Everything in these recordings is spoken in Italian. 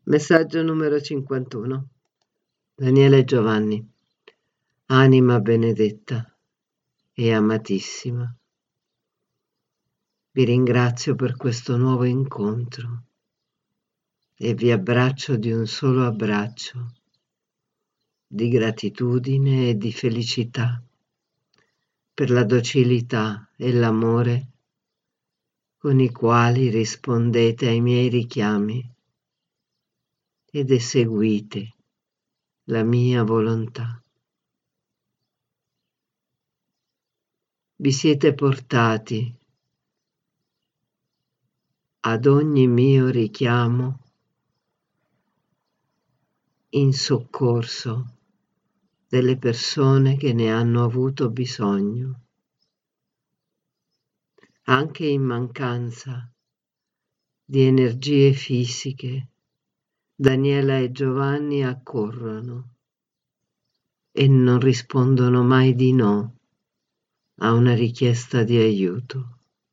Messaggio numero 51. Daniele Giovanni. Anima benedetta e amatissima, vi ringrazio per questo nuovo incontro e vi abbraccio di un solo abbraccio, di gratitudine e di felicità per la docilità e l'amore con i quali rispondete ai miei richiami ed eseguite la mia volontà. Vi siete portati ad ogni mio richiamo in soccorso delle persone che ne hanno avuto bisogno. Anche in mancanza di energie fisiche, Daniela e Giovanni accorrono e non rispondono mai di no a una richiesta di aiuto.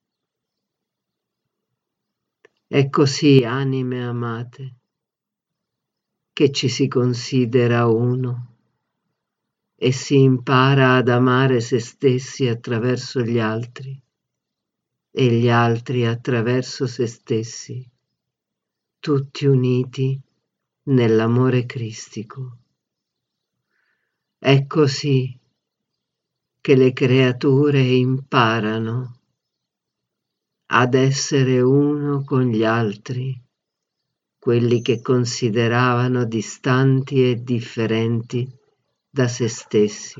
È così, anime amate, che ci si considera uno e si impara ad amare se stessi attraverso gli altri e gli altri attraverso se stessi, tutti uniti nell'amore cristico. È così che le creature imparano ad essere uno con gli altri, quelli che consideravano distanti e differenti da se stessi.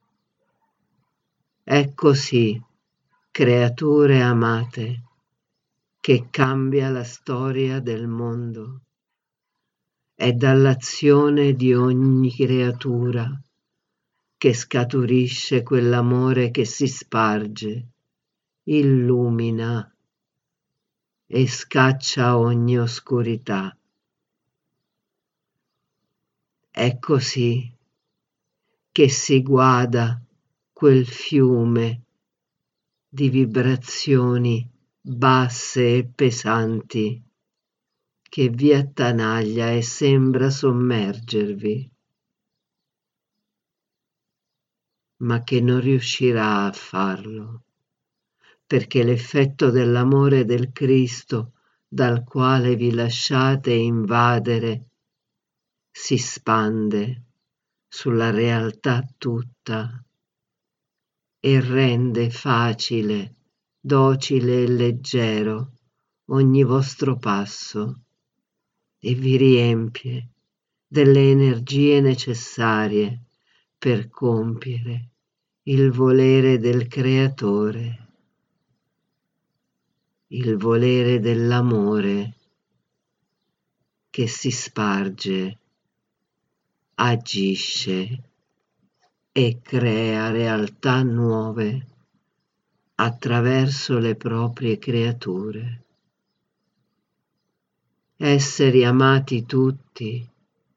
È così, creature amate, che cambia la storia del mondo. È dall'azione di ogni creatura che scaturisce quell'amore che si sparge, illumina e scaccia ogni oscurità. È così che si guada quel fiume di vibrazioni basse e pesanti che vi attanaglia e sembra sommergervi, ma che non riuscirà a farlo, perché l'effetto dell'amore del Cristo dal quale vi lasciate invadere si spande sulla realtà tutta e rende facile, docile e leggero ogni vostro passo e vi riempie delle energie necessarie per compiere il volere del Creatore, il volere dell'amore che si sparge, agisce e crea realtà nuove attraverso le proprie creature. Esseri amati tutti,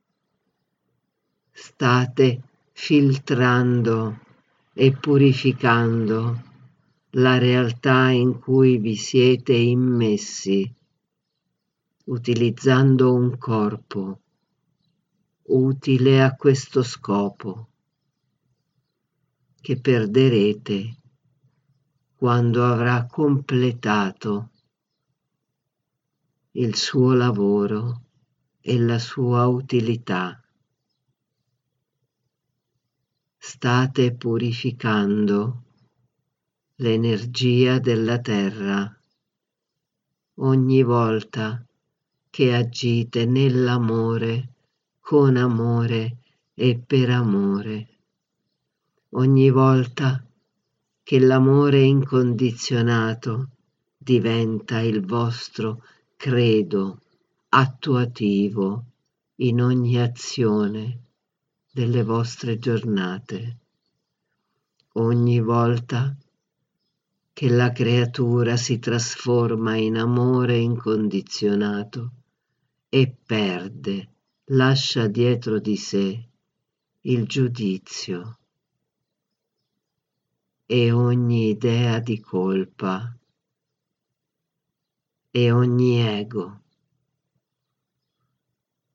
state filtrando e purificando la realtà in cui vi siete immessi, utilizzando un corpo utile a questo scopo, che perderete quando avrà completato il suo lavoro e la sua utilità. State purificando l'energia della terra ogni volta che agite nell'amore, con amore e per amore. Ogni volta che l'amore incondizionato diventa il vostro credo attuativo in ogni azione delle vostre giornate. Ogni volta che la creatura si trasforma in amore incondizionato e perde, lascia dietro di sé il giudizio e ogni idea di colpa e ogni ego.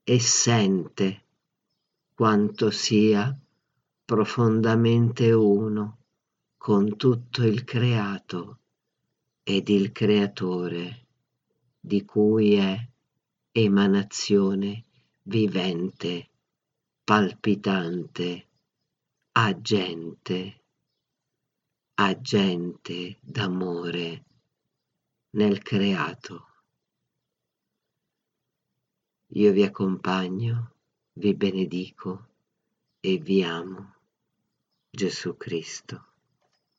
e sente quanto sia profondamente uno con tutto il creato ed il creatore, di cui è emanazione vivente, palpitante, agente, agente d'amore nel creato. Io vi accompagno, vi benedico e vi amo, Gesù Cristo.